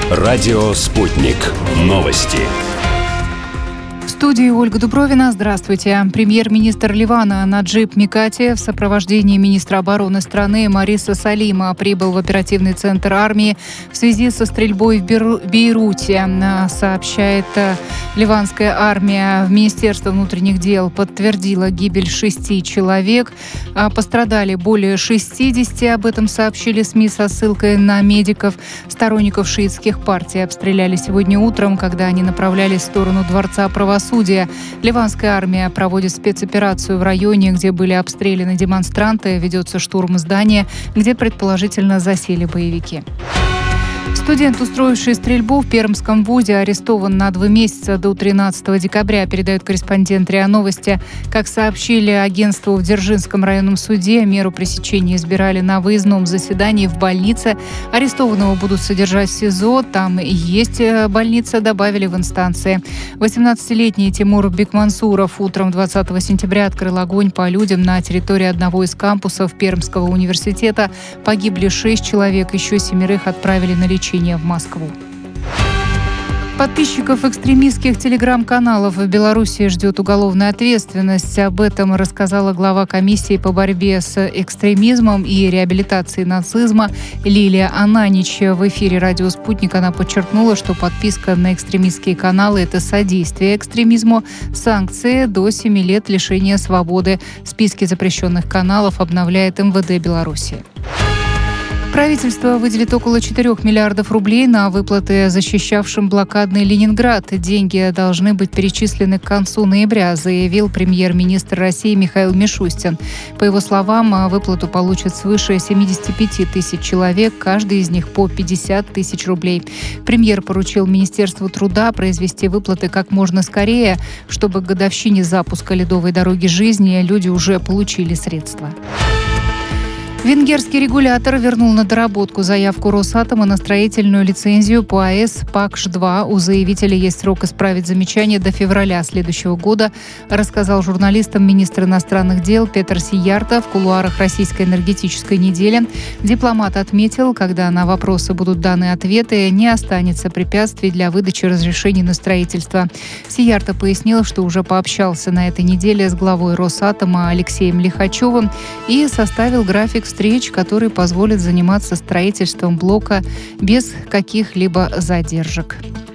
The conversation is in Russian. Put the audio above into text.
Радио «Спутник». Новости. В студии Ольга Дубровина. Здравствуйте. Премьер-министр Ливана Наджиб Микати в сопровождении министра обороны страны Мариса Салима прибыл в оперативный центр армии в связи со стрельбой в Бейруте, сообщает ливанская армия. Министерство внутренних дел подтвердило гибель 6 человек. Пострадали более 60. Об этом сообщили СМИ со ссылкой на медиков. Сторонников шиитских партий обстреляли сегодня утром, когда они направлялись в сторону Дворца правосудия. Ливанская армия проводит спецоперацию в районе, где были обстреляны демонстранты. Ведется штурм здания, где предположительно засели боевики. Студент, устроивший стрельбу в Пермском вузе, арестован на 2 месяца до 13 декабря, передает корреспондент РИА Новости. Как сообщили агентству в Дзержинском районном суде, меру пресечения избирали на выездном заседании в больнице. Арестованного будут содержать в СИЗО. Там и есть больница, добавили в инстанции. 18-летний Тимур Бекмансуров утром 20 сентября открыл огонь по людям на территории одного из кампусов Пермского университета. Погибли 6 человек, еще 7 отправили на лечение в Москву. Подписчиков экстремистских телеграм-каналов в Беларуси ждет уголовная ответственность. Об этом рассказала глава комиссии по борьбе с экстремизмом и реабилитацией нацизма Лилия Ананич. В эфире «Радио Спутник» она подчеркнула, что подписка на экстремистские каналы – это содействие экстремизму. Санкции до 7 лет лишения свободы. Списки запрещенных каналов обновляет МВД Беларуси. Правительство выделит около 4 миллиардов рублей на выплаты защищавшим блокадный Ленинград. Деньги должны быть перечислены к концу ноября, заявил премьер-министр России Михаил Мишустин. По его словам, выплату получат свыше 75 тысяч человек, каждый из них по 50 тысяч рублей. Премьер поручил Министерству труда произвести выплаты как можно скорее, чтобы к годовщине запуска ледовой дороги жизни люди уже получили средства. Венгерский регулятор вернул на доработку заявку Росатома на строительную лицензию по АЭС Пакш-2. У заявителя есть срок исправить замечания до февраля следующего года, рассказал журналистам министр иностранных дел Петр Сиярто в кулуарах Российской энергетической недели. Дипломат отметил, когда на вопросы будут даны ответы, не останется препятствий для выдачи разрешений на строительство. Сиярто пояснил, что уже пообщался на этой неделе с главой Росатома Алексеем Лихачевым и составил график встреч, который позволит заниматься строительством блока без каких-либо задержек.